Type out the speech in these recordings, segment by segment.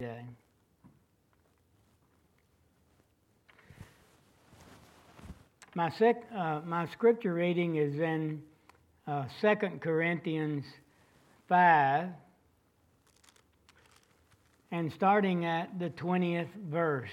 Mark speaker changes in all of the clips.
Speaker 1: today. My scripture reading is in 2 Corinthians 5, and starting at the 20th verse.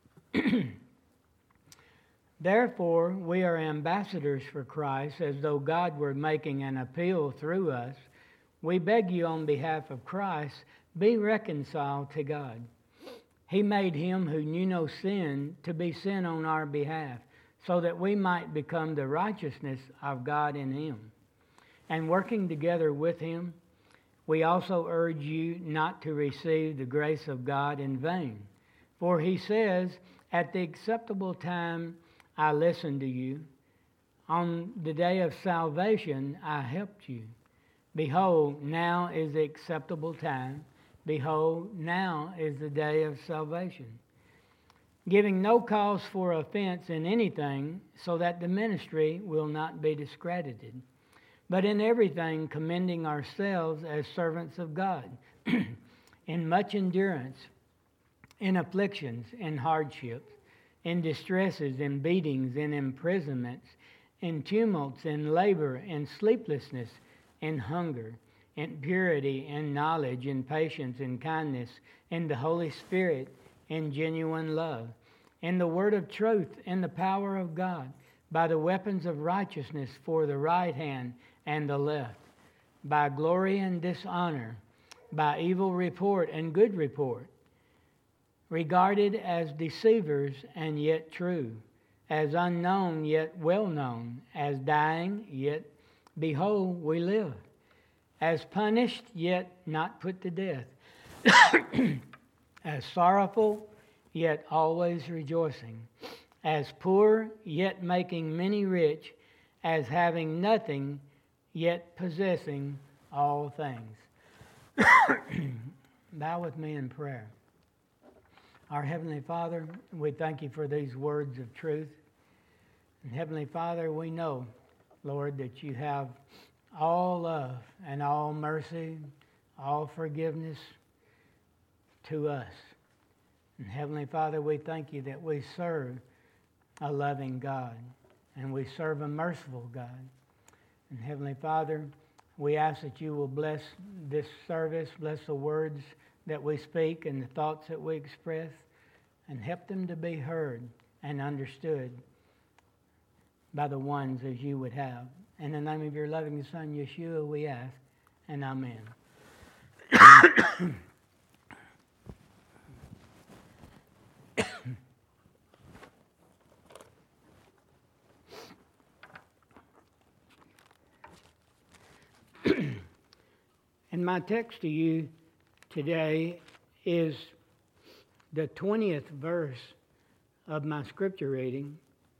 Speaker 1: Therefore, we are ambassadors for Christ, as though God were making an appeal through us. We beg you on behalf of Christ, be reconciled to God. He made him who knew no sin to be sin on our behalf, so that we might become the righteousness of God in him. And working together with him, we also urge you not to receive the grace of God in vain. For he says, at the acceptable time I listened to you. On the day of salvation I helped you. Behold, now is the acceptable time. Behold, now is the day of salvation. Giving no cause for offense in anything, so that the ministry will not be discredited. But in everything commending ourselves as servants of God, in much endurance, in afflictions, in hardships, in distresses, in beatings, in imprisonments, in tumults, in labor, in sleeplessness, in hunger, in purity, in knowledge, in patience, in kindness, in the Holy Spirit, in genuine love, in the word of truth, in the power of God, by the weapons of righteousness for the right hand and the left, by glory and dishonor, by evil report and good report, regarded as deceivers and yet true, as unknown yet well known, as dying yet behold we live, as punished yet not put to death, as sorrowful yet always rejoicing, as poor yet making many rich, as having nothing yet possessing all things. Bow with me in prayer. Our Heavenly Father, we thank you for these words of truth. And Heavenly Father, we know, Lord, that you have all love and all mercy, all forgiveness to us. And Heavenly Father, we thank you that we serve a loving God and we serve a merciful God. And Heavenly Father, we ask that you will bless this service, bless the words that we speak and the thoughts that we express, and help them to be heard and understood by the ones as you would have. In the name of your loving Son, Yeshua, we ask, and amen. And my text to you today is the 20th verse of my scripture reading.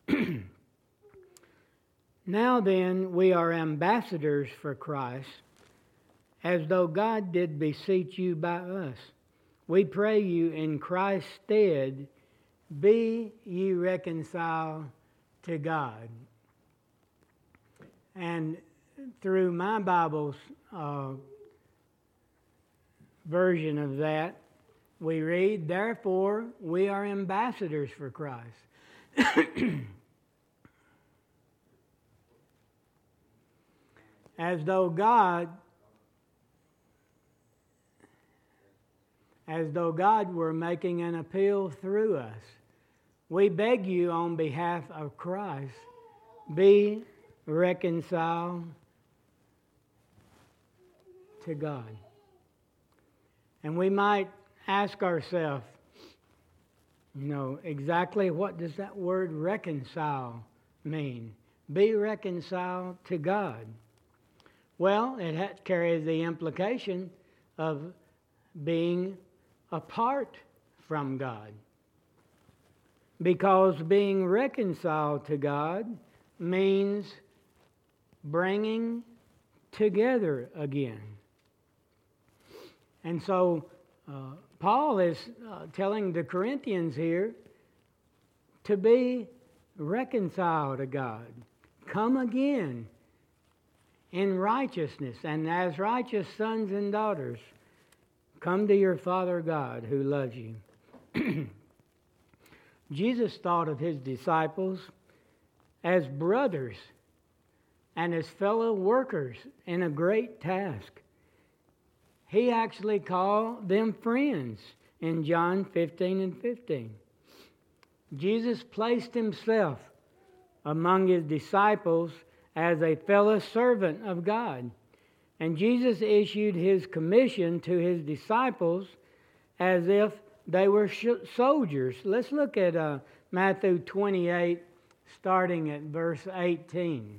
Speaker 1: Now then, we are ambassadors for Christ, as though God did beseech you by us. We pray you in Christ's stead, be ye reconciled to God. And through my Bible's version of that, we read, therefore, we are ambassadors for Christ. As though God were making an appeal through us. We beg you on behalf of Christ, be reconciled to God. And we might ask ourselves, exactly what does that word reconcile mean? Be reconciled to God. Well, it carries the implication of being apart from God. Because being reconciled to God means bringing together again. And so Paul is telling the Corinthians here to be reconciled to God. Come again in righteousness and as righteous sons and daughters. Come to your Father God who loves you. Jesus thought of his disciples as brothers and as fellow workers in a great task. He actually called them friends in John 15:15. Jesus placed himself among his disciples as a fellow servant of God. And Jesus issued his commission to his disciples as if they were soldiers. Let's look at Matthew 28, starting at verse 18.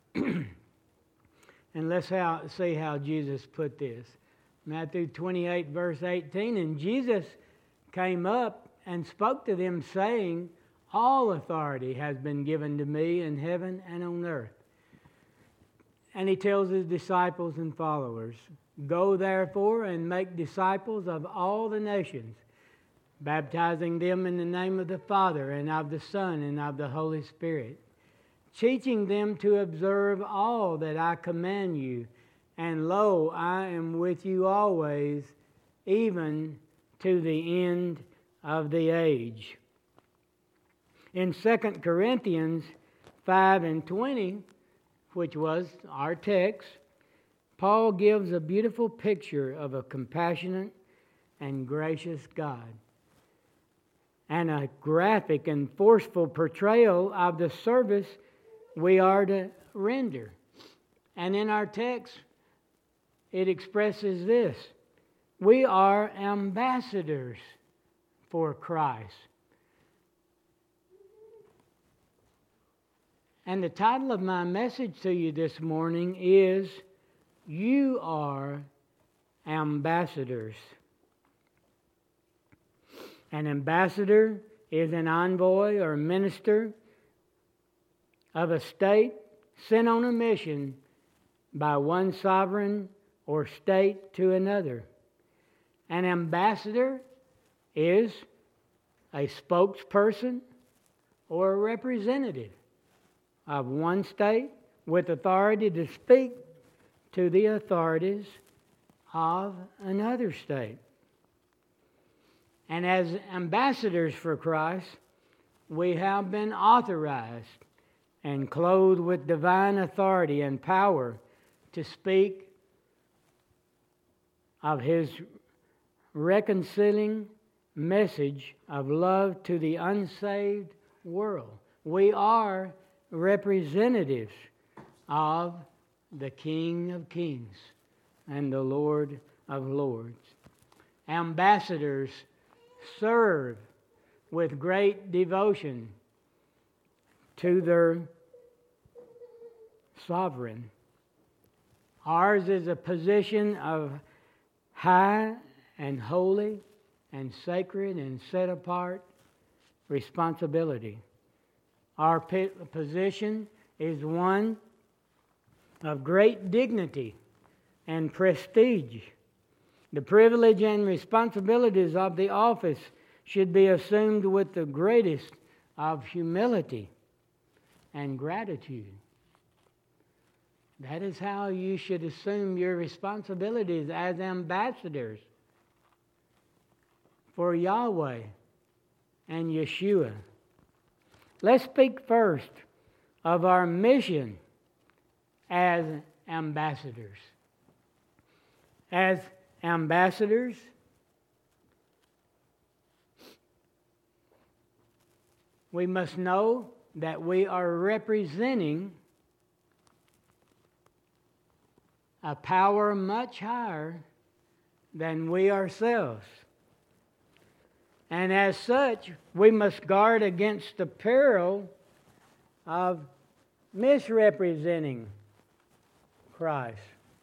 Speaker 1: And let's see how Jesus put this. Matthew 28, verse 18. And Jesus came up and spoke to them, saying, all authority has been given to me in heaven and on earth. And he tells his disciples and followers, go therefore and make disciples of all the nations, baptizing them in the name of the Father and of the Son and of the Holy Spirit, teaching them to observe all that I command you. And lo, I am with you always, even to the end of the age. In 2 Corinthians 5:20, which was our text, Paul gives a beautiful picture of a compassionate and gracious God, and a graphic and forceful portrayal of the service we are to render. And in our text, it expresses this: we are ambassadors for Christ. And the title of my message to you this morning is, You Are Ambassadors. An ambassador is an envoy or minister of a state sent on a mission by one sovereign or state to another. An ambassador is a spokesperson or a representative of one state with authority to speak to the authorities of another state. And as ambassadors for Christ, we have been authorized and clothed with divine authority and power to speak of His reconciling message of love to the unsaved world. We are representatives of the King of Kings and the Lord of Lords. Ambassadors serve with great devotion to their sovereign. Ours is a position of high and holy and sacred and set apart responsibility. Our position is one of great dignity and prestige. The privilege and responsibilities of the office should be assumed with the greatest of humility and gratitude. That is how you should assume your responsibilities as ambassadors for Yahweh and Yeshua. Let's speak first of our mission as ambassadors. As ambassadors, we must know that we are representing a power much higher than we ourselves. And as such, we must guard against the peril of misrepresenting Christ.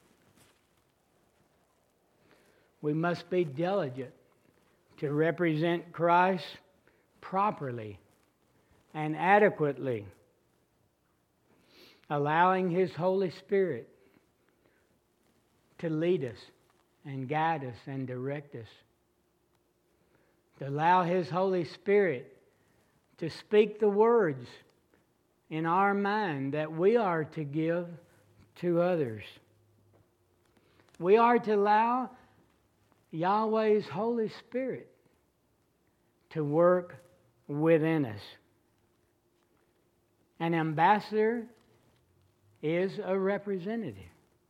Speaker 1: We must be diligent to represent Christ properly and adequately, allowing His Holy Spirit to lead us and guide us and direct us. To allow His Holy Spirit to speak the words in our mind that we are to give to others. We are to allow Yahweh's Holy Spirit to work within us. An ambassador is a representative.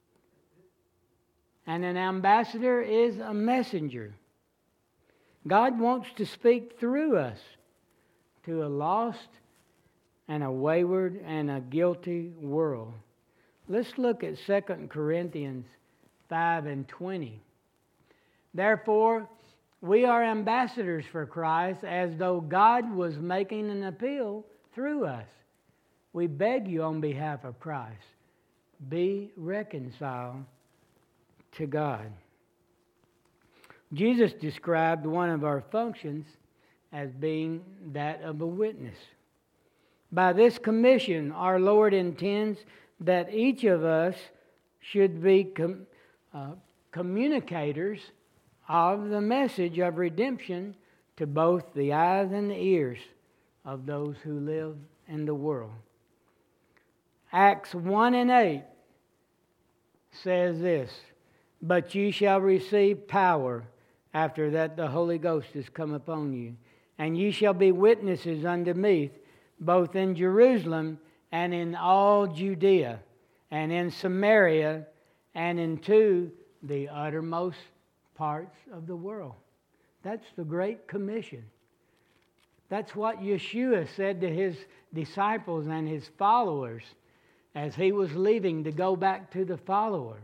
Speaker 1: And an ambassador is a messenger. God wants to speak through us to a lost and a wayward and a guilty world. Let's look at 2 Corinthians 5:20. Therefore, we are ambassadors for Christ, as though God was making an appeal through us. We beg you on behalf of Christ, be reconciled to God. Jesus described one of our functions as being that of a witness. By this commission, our Lord intends that each of us should be communicators of the message of redemption to both the eyes and the ears of those who live in the world. Acts 1:8 says this, "But ye shall receive power after that the Holy Ghost is come upon you, and ye shall be witnesses unto me, both in Jerusalem and in all Judea, and in Samaria, and into the uttermost parts of the world." That's the Great Commission. That's what Yeshua said to his disciples and his followers as he was leaving to go back to the Father.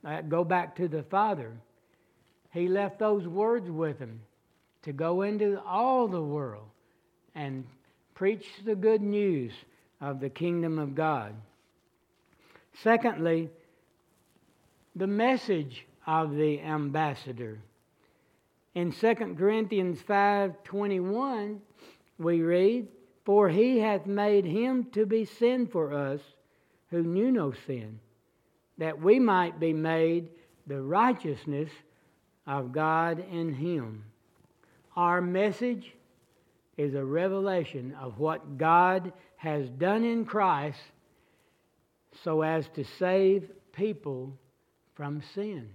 Speaker 1: He left those words with them to go into all the world and preach the good news of the kingdom of God. Secondly, the message of the ambassador. In 2 Corinthians 5:21, we read, "For he hath made him to be sin for us who knew no sin, that we might be made the righteousness of God in him." Our message is a revelation of what God has done in Christ so as to save people from sin.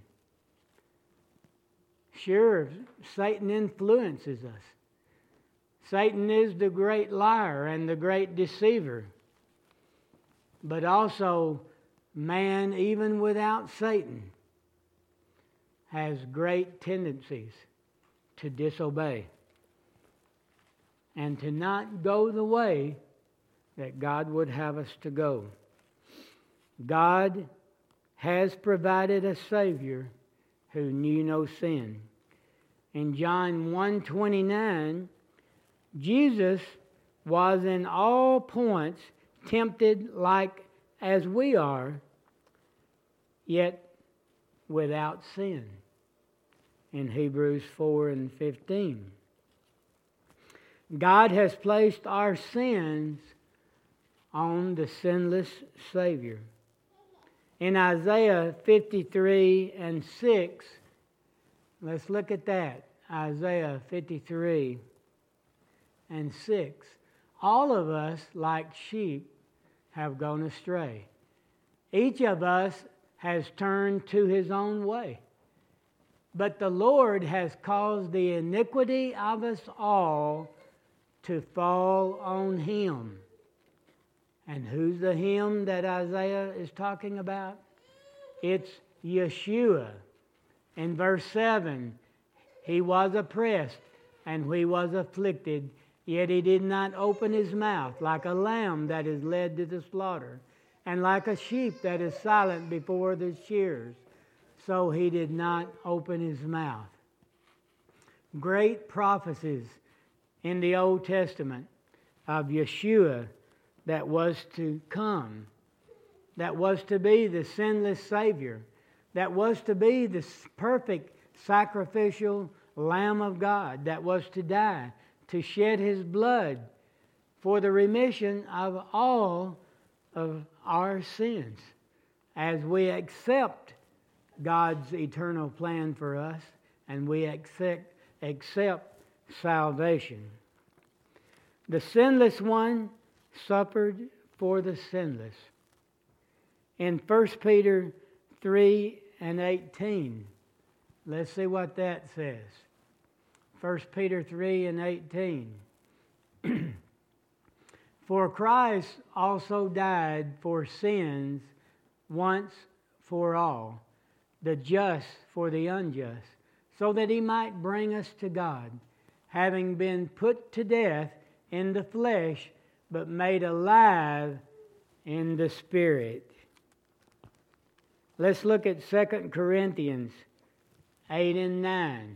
Speaker 1: Sure, Satan influences us. Satan is the great liar and the great deceiver. But also, man, even without Satan, has great tendencies to disobey and to not go the way that God would have us to go. God has provided a Savior who knew no sin. In John 1:29, Jesus was in all points tempted like as we are, yet without sin. In Hebrews 4:15. God has placed our sins on the sinless Savior. In Isaiah 53:6, let's look at that. Isaiah 53:6. All of us, like sheep, have gone astray. Each of us has turned to his own way. But the Lord has caused the iniquity of us all to fall on him. And who's the him that Isaiah is talking about? It's Yeshua. In verse 7, he was oppressed and he was afflicted, yet he did not open his mouth, like a lamb that is led to the slaughter, and like a sheep that is silent before the shearers, so he did not open his mouth. Great prophecies in the Old Testament of Yeshua that was to come, that was to be the sinless Savior, that was to be the perfect sacrificial Lamb of God, that was to die, to shed his blood for the remission of all of our sins as we accept God's eternal plan for us and we accept salvation. The sinless one suffered for the sinless. In 1 Peter 3:18, Let's see what that says. 1 Peter 3 and 18. For Christ also died for sins once for all, the just for the unjust, so that he might bring us to God, having been put to death in the flesh, but made alive in the Spirit. Let's look at 2 Corinthians 8 and 9.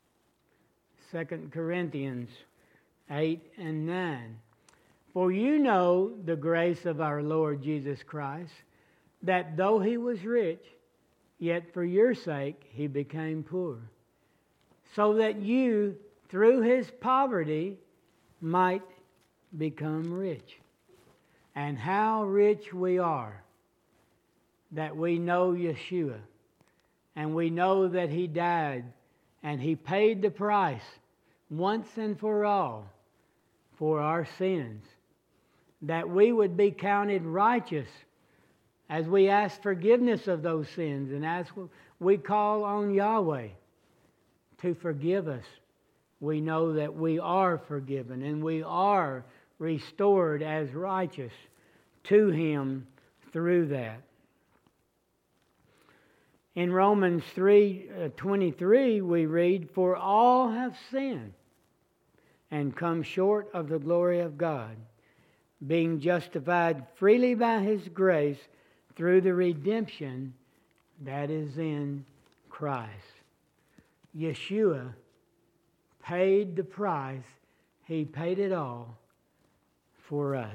Speaker 1: 2 Corinthians 8 and 9. For you know the grace of our Lord Jesus Christ, that though he was rich, yet for your sake he became poor, so that you, through his poverty, might become rich. And how rich we are, that we know Yeshua, and we know that he died, and he paid the price once and for all for our sins, that we would be counted righteous as we ask forgiveness of those sins and as we call on Yahweh to forgive us. We know that we are forgiven and we are restored as righteous to him through that. In Romans 3:23 we read, for all have sinned and come short of the glory of God, being justified freely by his grace through the redemption that is in Christ. Yeshua paid the price. He paid it all for us.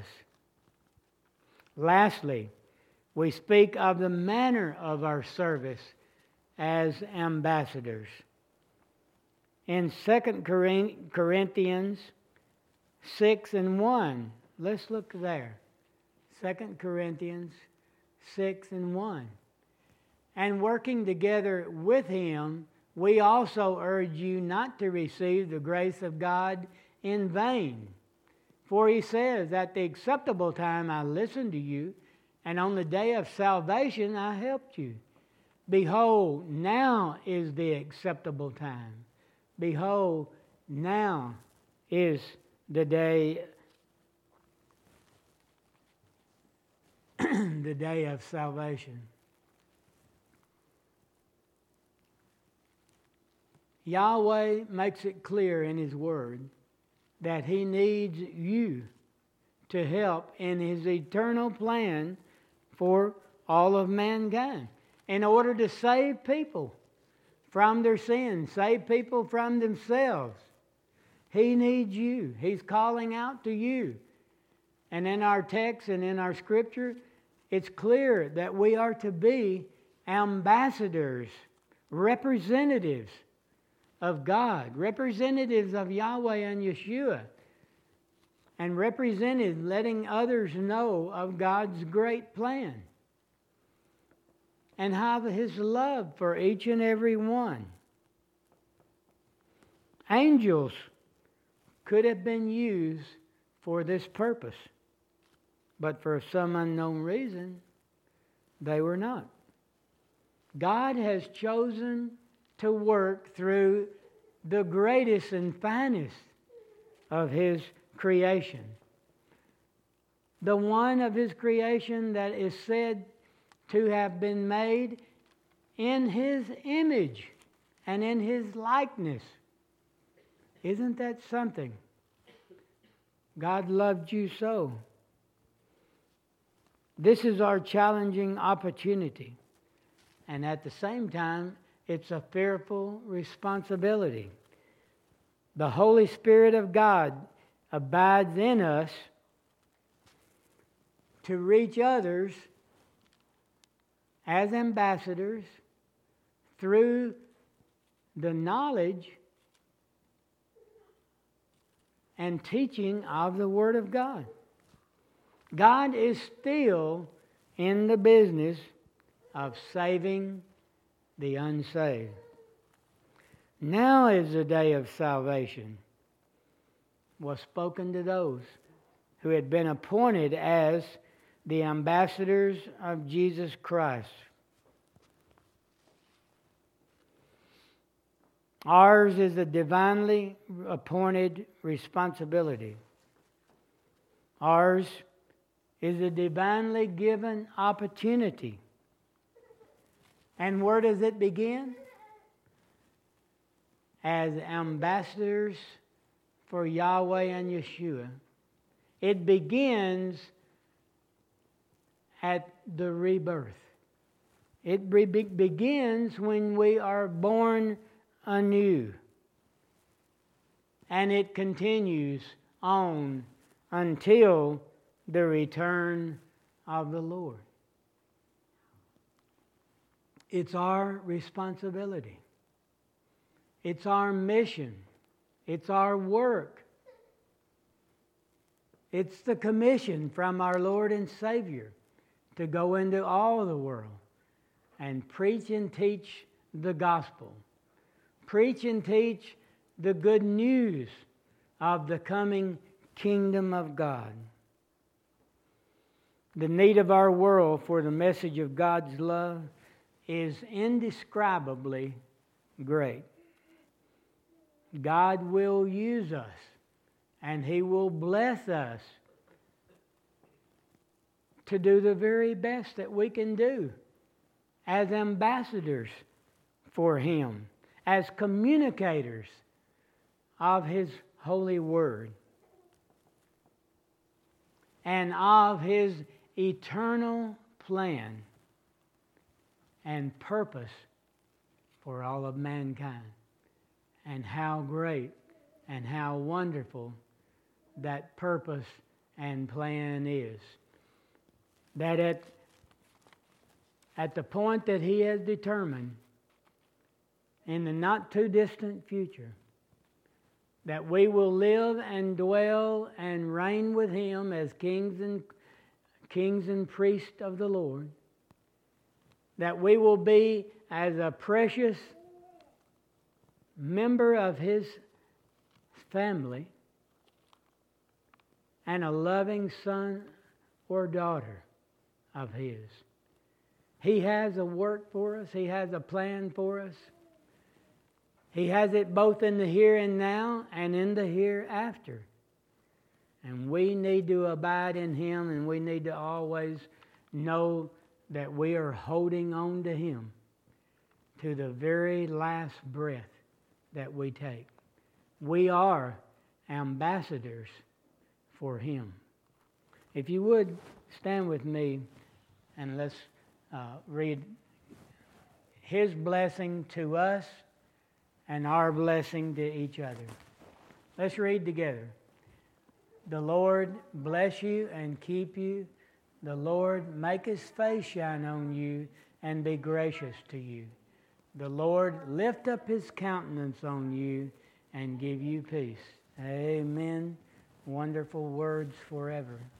Speaker 1: Lastly, we speak of the manner of our service as ambassadors. In 2 Corinthians 6 and 1, let's look there. 2 Corinthians 6 and 1. And working together with him, we also urge you not to receive the grace of God in vain. For he says, at the acceptable time I listened to you, and on the day of salvation I helped you. Behold, now is the acceptable time. Behold, now is the day the day of salvation. Yahweh makes it clear in his word that he needs you to help in his eternal plan for all of mankind in order to save people from their sins, save people from themselves. He needs you. He's calling out to you. And in our text and in our scripture, it's clear that we are to be ambassadors, representatives of God, representatives of Yahweh and Yeshua, and representatives letting others know of God's great plan and have his love for each and every one. Angels could have been used for this purpose, but for some unknown reason, they were not. God has chosen to work through the greatest and finest of his creation. The one of his creation that is said to have been made in his image and in his likeness. Isn't that something? God loved you so. This is our challenging opportunity. And at the same time, it's a fearful responsibility. The Holy Spirit of God abides in us to reach others as ambassadors through the knowledge and teaching of the Word of God. God is still in the business of saving the unsaved. Now is the day of salvation, was spoken to those who had been appointed as the ambassadors of Jesus Christ. Ours is a divinely appointed responsibility. Ours is a divinely given opportunity. And where does it begin? As ambassadors for Yahweh and Yeshua. It begins at the rebirth. It begins when we are born anew. And it continues on until the return of the Lord. It's our responsibility. It's our mission. It's our work. It's the commission from our Lord and Savior to go into all the world and preach and teach the gospel. Preach and teach the good news of the coming kingdom of God. The need of our world for the message of God's love is indescribably great. God will use us, and He will bless us to do the very best that we can do as ambassadors for Him, as communicators of His holy word and of His eternal plan and purpose for all of mankind. And how great and how wonderful that purpose and plan is. That at the point that He has determined in the not too distant future, that we will live and dwell and reign with Him as kings and priests of the Lord, that we will be as a precious member of His family and a loving son or daughter of His. He has a work for us. He has a plan for us. He has it both in the here and now and in the hereafter. And we need to abide in Him, and we need to always know that we are holding on to Him to the very last breath that we take. We are ambassadors for Him. If you would, stand with me and let's read His blessing to us and our blessing to each other. Let's read together. The Lord bless you and keep you. The Lord make His face shine on you and be gracious to you. The Lord lift up His countenance on you and give you peace. Amen. Wonderful words forever.